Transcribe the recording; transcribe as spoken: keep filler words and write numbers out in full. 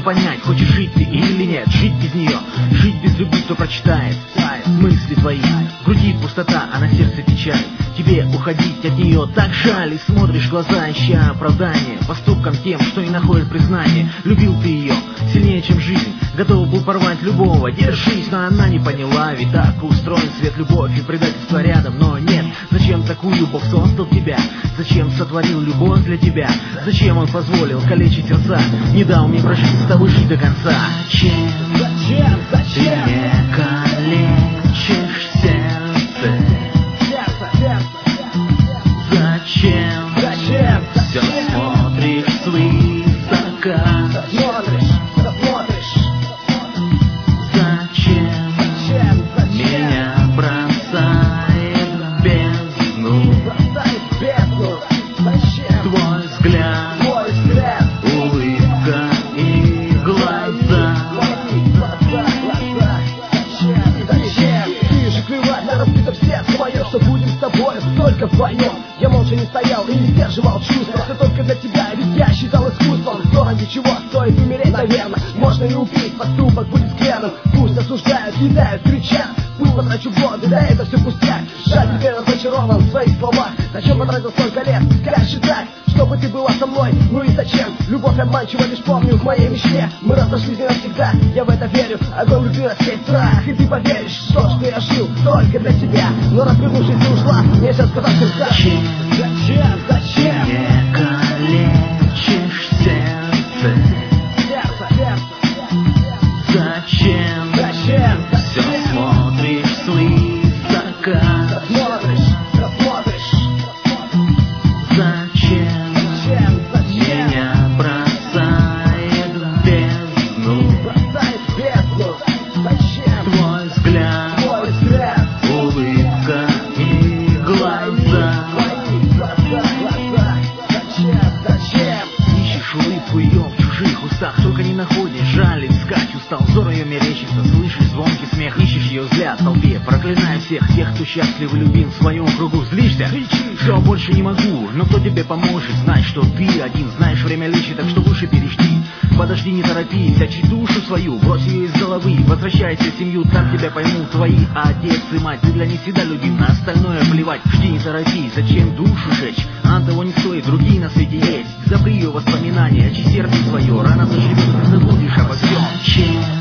понять, хочешь жить ты или нет. Жить без нее, жить без любви, кто прочитает мысли твои. В груди пустота, а на сердце печаль. Тебе уходить от нее так жаль. И смотришь в глаза, ища оправдание поступкам тем, что не находит признания. Любил ты ее сильнее, чем жизнь, готов был порвать любого. Держись, но она не поняла, ведь так устроен свет, любовь и предательство рядом. Но нет, зачем такую Бог создал тебя? Зачем сотворил любовь для тебя? Зачем он позволил калечить сердца? Не дал мне прожить с тобой жить до конца. Зачем, Зачем, ты зачем? не калечишь сердце? Сердце, сердце, Зачем, зачем? все смотришь свысока? Смотришь, смотришь. Зачем Зачем, зачем? меня бросает в бездну? Бросай в бездну. Зачем? Твой взгляд, Твой взгляд. улыбка и глаза. Твои глаза, глаза. Зачем, зачем? Ты же плевать на разбитое сердце мое, что будем с тобой только вдвоем. Я молча не стоял и не сдерживал чувства. Все только для тебя, ведь я считал искусством. Но ради чего стоит умереть, наверное. Можно и убить, поступок будет скверным. Пусть осуждают, кидают, кричат. Пусть потрачу годы, да это все пустяк. Жаль, теперь разочарован в своих словах. Зачем потратил столько лет, как считать, чтобы ты была со мной? Ну и зачем? Любовь обманчива, лишь помню в моей мечте. Мы разошлись не навсегда, я в это верю. Огонь любви рассеет страх, и ты поверишь, что, что я жил только для тебя. Но развернувшись, ты ушла, мне сейчас сказать сердца. Зачем, зачем? Не калечишь сердце. Сердце, сердце. Зачем Зачем? все смотришь свысока? Смотришь, смотришь. Зачем Зачем, зачем? меня бросает в бездну? Бросай в бездну. Зачем? Твой взгляд, Твой взгляд. улыбка и глаза. Твои глаза, глаза. Зачем, зачем? Ищешь улыбку ее в чужих устах, только не находишь, жаль, искать устал. Взор ее мерещится, слышишь звонкий смех. Ищешь ее взгляд в толпе, проклиная всех тех, кто счастлив и любим в своем кругу. Злишься? Все, больше не могу, но кто тебе поможет? Знай, что ты один, знаешь, время лечит, так что лучше пережди. Подожди, не торопись, очи душу свою, брось ее из головы. Возвращайся в семью, там тебя поймут твои отец и мать. Ты для них всегда любим, на остальное плевать. Жди, не торопись, зачем душу жечь? Она того не стоит, другие на свете есть. Запри ее воспоминания, очи сердце свое, рано заживет, забудешь обо всем.